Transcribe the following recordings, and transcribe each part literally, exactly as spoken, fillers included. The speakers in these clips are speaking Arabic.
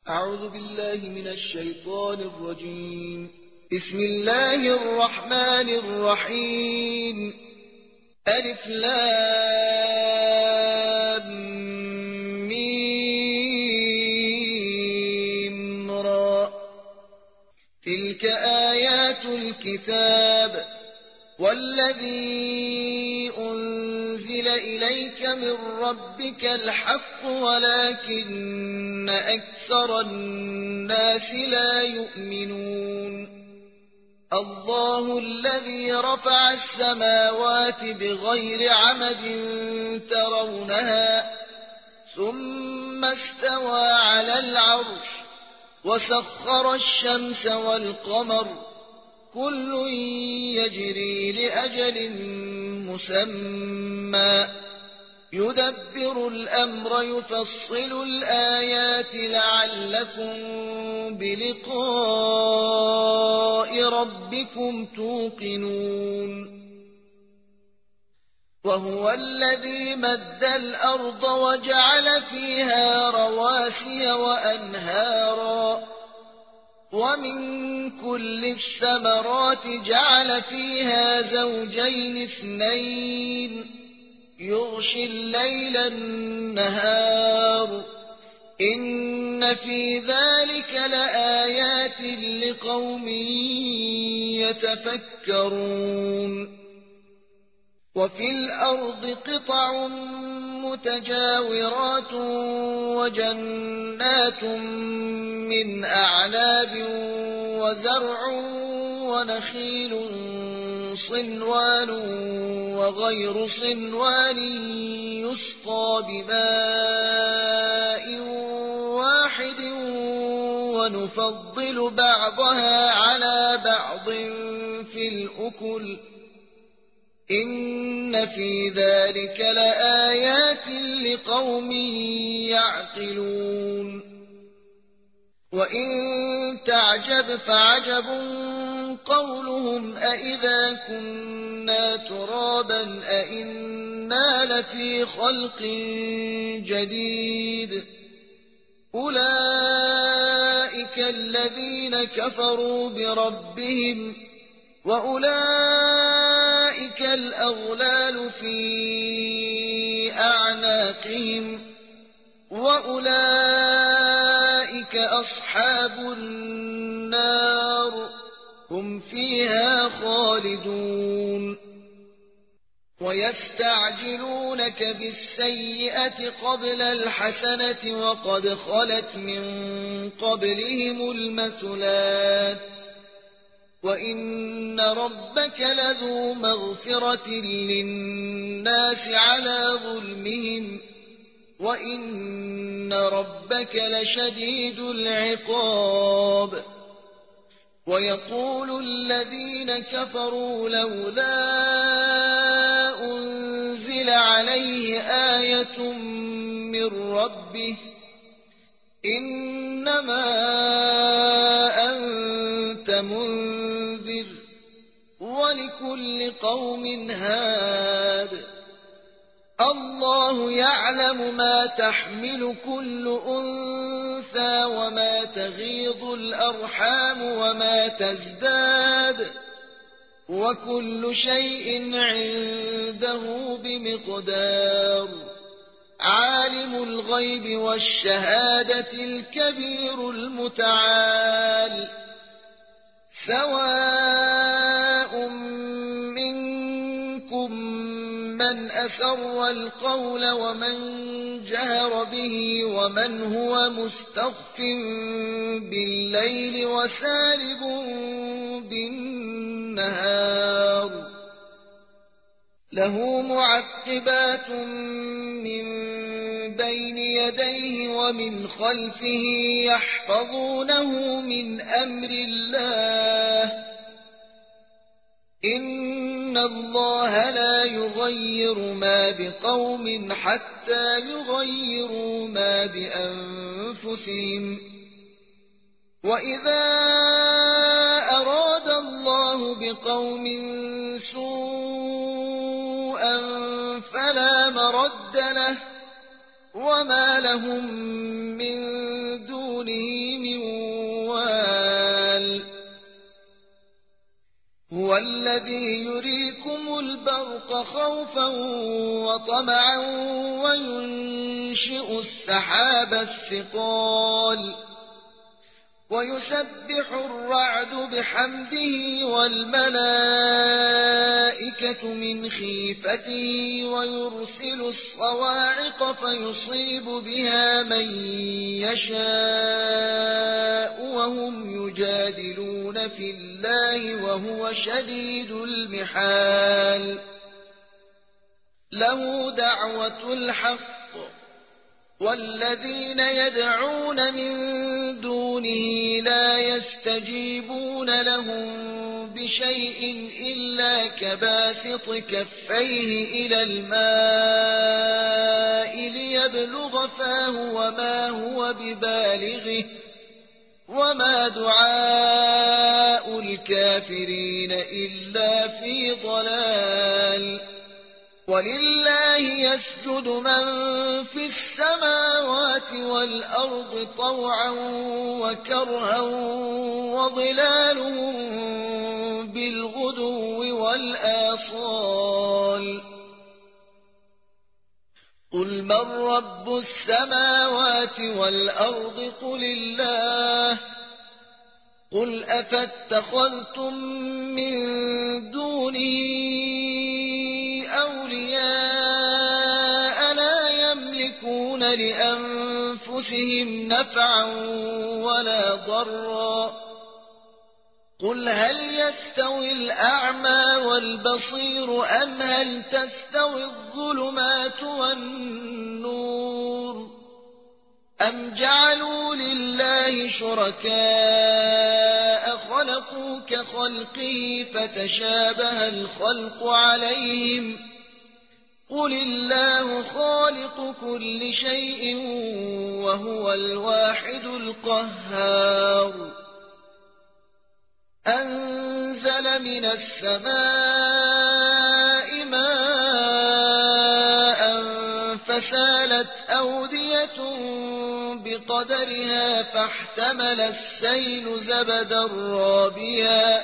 أعوذ بالله من الشيطان الرجيم. بسم الله الرحمن الرحيم. ألف لام ميم را. تلك آيات الكتاب والذي أنزل إليك من ربك الحق ولكن أكثر الناس لا يؤمنون. الله الذي رفع السماوات بغير عمد ترونها ثم استوى على العرش وسخر الشمس والقمر كل يجري لأجل مسمى يدبر الأمر يفصل الآيات لعلكم بلقاء ربكم توقنون. وهو الذي مد الأرض وجعل فيها رواسي وأنهارا ومن كل الثمرات جعل فيها زوجين اثنين يغشي الليل النهار إن في ذلك لآيات لقوم يتفكرون. وفي الأرض قطع متجاورات وجنات من أعناب وزرع ونخيل صنوان وغير صنوان يسقى بماء واحد ونفضل بعضها على بعض في الأكل إن في ذلك لآيات لقوم يعقلون. وإن تعجب فعجب قولهم أإذا كنا ترابا أإنا لفي خلق جديد أولئك الذين كفروا بربهم وأولئك الأغلال في أعناقهم وأولئك أصحاب النار هم فيها خالدون. ويستعجلونك بالسيئة قبل الحسنة وقد خلت من قبلهم المثلات وإن ربك لذو مغفرة للناس على ظلمهم وإن ربك لشديد العقاب. ويقول الذين كفروا لولا أنزل عليه آية من ربه إنما أنت منذر ولكل قوم هاد الله يعلم ما تحمل كل أنثى وما تغيض الأرحام وما تزداد وكل شيء عنده بمقدار. عالم الغيب والشهادة الكبير المتعال سواء منكم من أسر القول ومن جهر به ومن هو مستخف بالليل وسارب بالنهار له معقبات من بين يديه ومن خلفه يحفظونه من أمر الله إن الله لا يغير ما بقوم حتى يغيروا ما بأنفسهم وإذا أراد الله بقوم سوءا فلا مرد له وما لهم من دونه خوفا وطمعا وينشئ السحاب الثقال ويسبح الرعد بحمده والملائكة من خيفته ويرسل الصواعق فيصيب بها من يشاء وهم يجادلون في الله وهو شديد المحال له دعوة الحق والذين يدعون من دونه لا يستجيبون لهم بشيء إلا كباسط كفيه إلى الماء ليبلغ فاه وما هو ببالغه وما دعاء الكافرين إلا في ضلال ولله يسجد من في السماوات والأرض طوعا وكرها وظلالهم بالغدو والآصال قل من رب السماوات والأرض قل الله قل أفاتخذتم من دونه أولياء لا يملكون لأنفسهم نفعا ولا ضرا قل هل يستوي الأعمى والبصير أم هل تستوي الظلمات والنور أم جعلوا لله شركاء خلقوا كخلقه فتشابه الخلق عليهم قل الله خالق كل شيء وهو الواحد القهار أنزل من السماء ماء فسالت أودية بقدرها فاحتمل السيل زبدا رابيا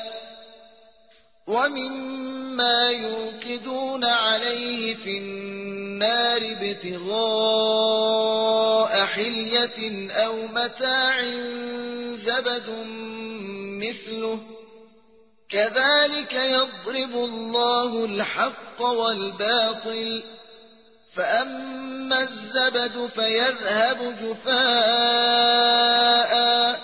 ومما يوقدون عليه في النار ابتغاء حلية أو متاع زبد مثله كذلك يضرب الله الحق والباطل فأما الزبد فيذهب جفاء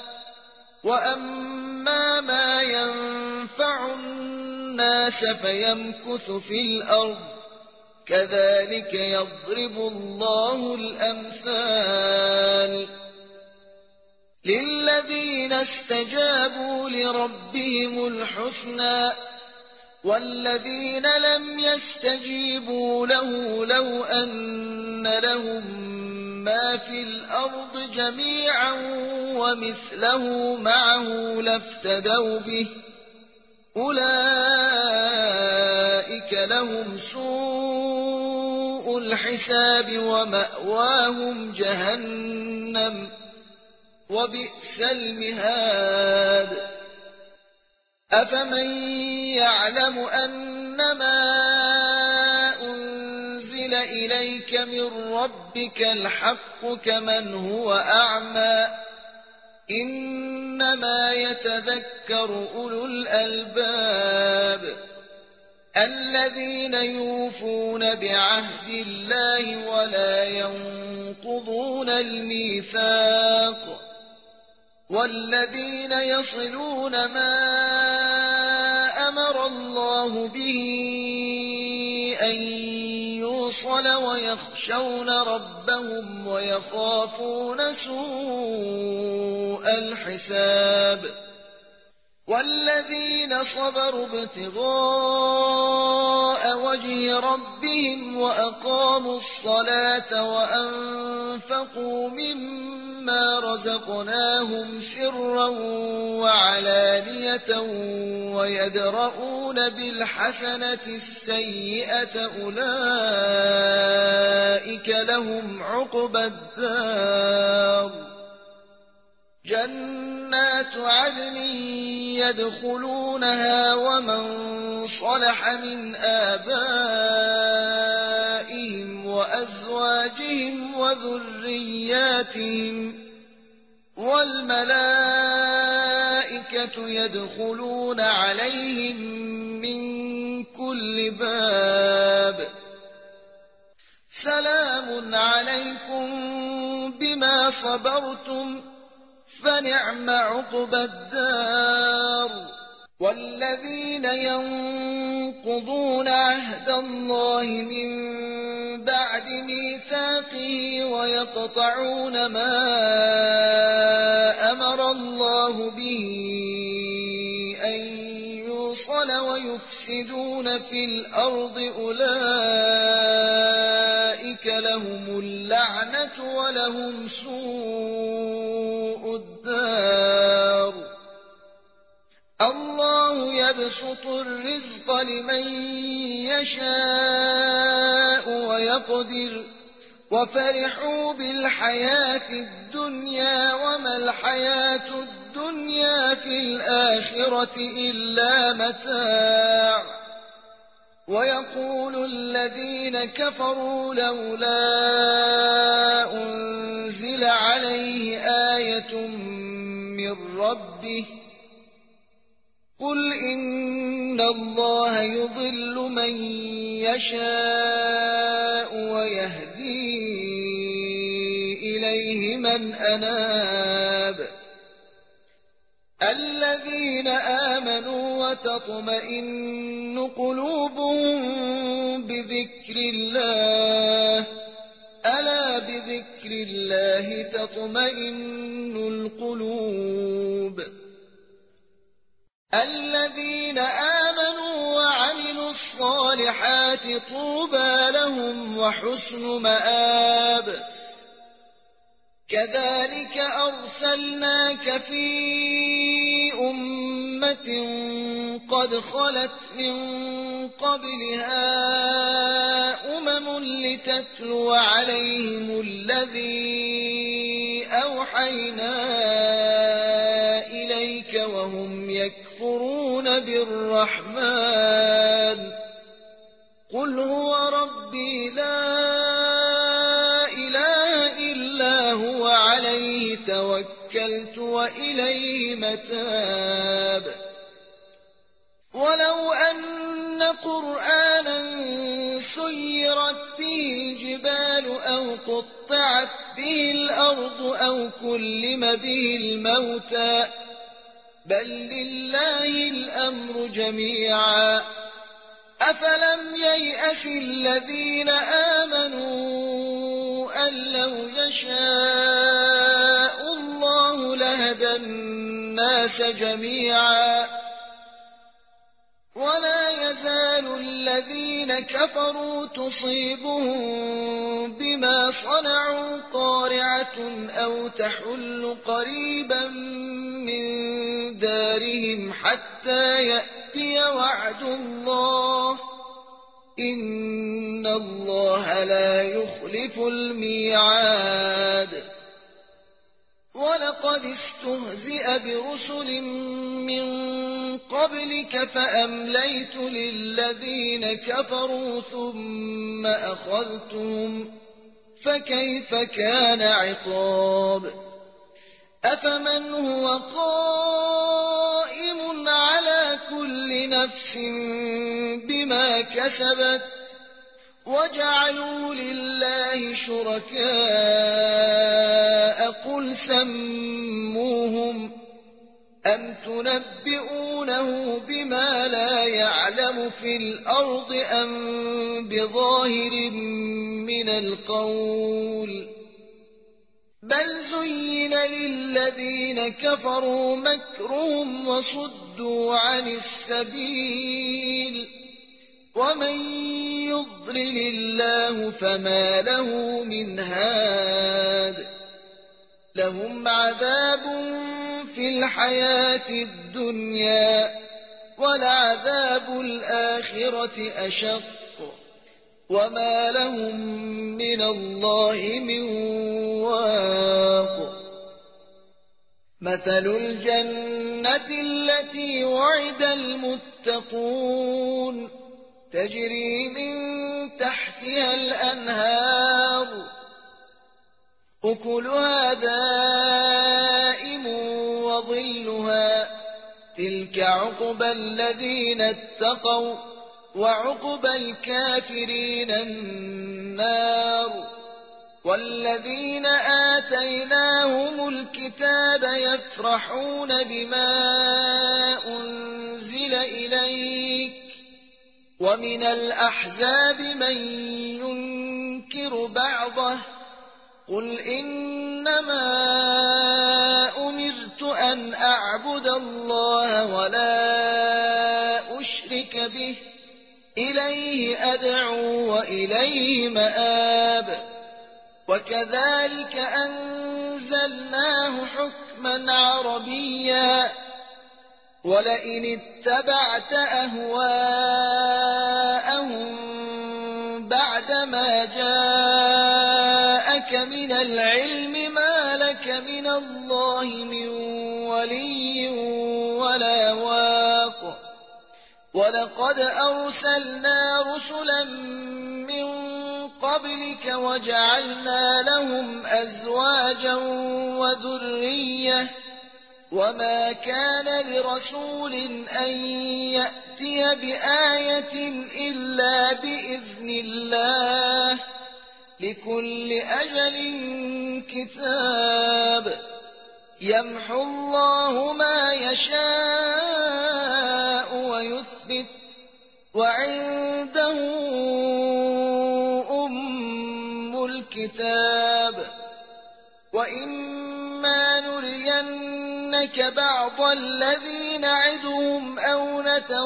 وأما ما ينفع الناس فيمكث في الأرض كذلك يضرب الله الأمثال للذين استجابوا لربهم الحسنى والذين لم يستجيبوا له لو أن لهم ما في الأرض جميعا ومثله معه لافتدوا به أولئك لهم سوء الحساب ومأواهم جهنم وبئس المهاد أفمن يعلم أنما أنزل إليك من ربك الحق كمن هو أعمى إنما يتذكر أولو الألباب الذين يوفون بعهد الله ولا ينقضون الميثاق والذين يصلون ما أمر الله به أن يوصل ويخشون ربهم ويخافون سوء الحساب والذين صبروا ابتغاء وجه ربهم وأقاموا الصلاة وأنفقوا مما رزقناهم سرا وعلانية ويدرؤون بالحسنة السيئة أولئك لهم عقبى الدار جنات عدن يدخلونها ومن صلح من آبائهم وأزواجهم وذرياتهم والملائكة يدخلون عليهم من كل باب سلام عليكم بما صبرتم فنعم عقبى الدار والذين ينقضون عهد الله من بعد ميثاقه ويقطعون ما أمر الله به أن يوصل ويفسدون في الأرض أولئك لهم اللعنة ولهم سوء الدار الله يبسط الرزق لمن يشاء ويقدر وفرحوا بالحياة الدنيا وما الحياة الدنيا في الآخرة إلا متاع ويقول الذين كفروا لولا أنزل عليه آية من ربه قل إن الله يضل من يشاء ويهدي إليه من أناب الذين آمنوا وتطمئن قلوبهم بذكر الله ألا بذكر الله تطمئن القلوب الذين آمنوا وعملوا الصالحات طوبى لهم وحسن مآب كذلك أرسلناك في أمة قد خلت من قبلها أمم لتتلو عليهم الذي أوحينا إليك وهم يكفرون بالرحمن قل هو ربي لا إله إلا هو عليه توكلت وإليه متاب ولو أن قرآنا سيرت به الجبال أو قطعت به الأرض أو كلم به الموتى بل لله الأمر جميعا أفلم ييأس الذين آمنوا أن لو يشاء الله لهدى الناس جميعا ولا يزال الذين كفروا تصيبهم بما صنعوا قارعة أو تحل قريبا من دارهم حتى يأتي وعد الله إن الله لا يخلف الميعاد ولقد استهزئ برسل من قبلك فأمليت للذين كفروا ثم أخذتهم فكيف كان عقاب أفمن هو قائم على كل نفس بما كسبت وجعلوا لله شركاء قل سموهم أم تنبئونه بما لا يعلم في الأرض أم بظاهر من القول بل زين للذين كفروا مكرهم وصدوا عن السبيل ومن يضلل الله فما له من هاد لهم عذاب في الحياة الدنيا ولعذاب الآخرة أشق وما لهم من الله من واق مثل الجنة التي وعد المتقون تجري من تحتها الأنهار أكلها دائم وظلها تلك عقبى الذين اتقوا وعقبى الكافرين النار والذين آتيناهم الكتاب يفرحون بما أنزل إليك ومن الأحزاب من ينكر بعضه قل إنما أمرت أن أعبد الله ولا أشرك به إليه أدعو وإليه مآب وكذلك أنزلناه حكما عربيا ولئن اتبعت أهواءهم بعدما جاءك من العلم ما لك من الله من ولي ولا واق ولقد أرسلنا رسلا من قبلك وجعلنا لهم أزواجا وذرية وما كان لرسول أن يأتي بآية إلا بإذن الله لكل أجل كتاب يمحو الله ما يشاء ويثبت وعنده أم الكتاب وإما نرينك بعض الذي نعدهم أو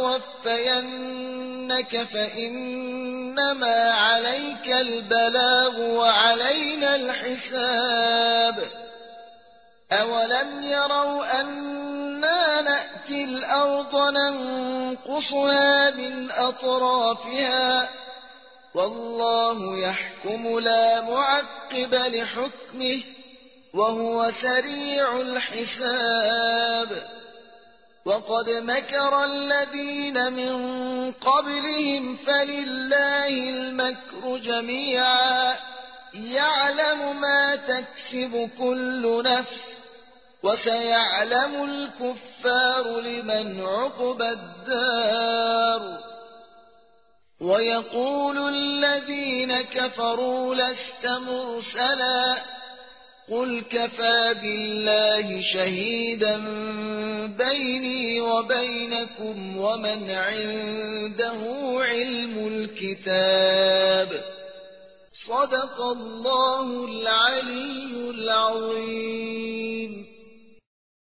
نتوفينك فإنما عليك البلاغ وعلينا الحساب أولم يروا أنا نأتي الأرض ننقصها من أطرافها والله يحكم لا معقب لحكمه وهو سريع الحساب وقد مكر الذين من قبلهم فلله المكر جميعا يعلم ما تكسب كل نفس وسيعلم الكفار لمن عقبى الدار ويقول الذين كفروا لست مرسلا قل كفى بالله شهيدا بيني وبينكم ومن عنده علم الكتاب صدق الله العلي العظيم.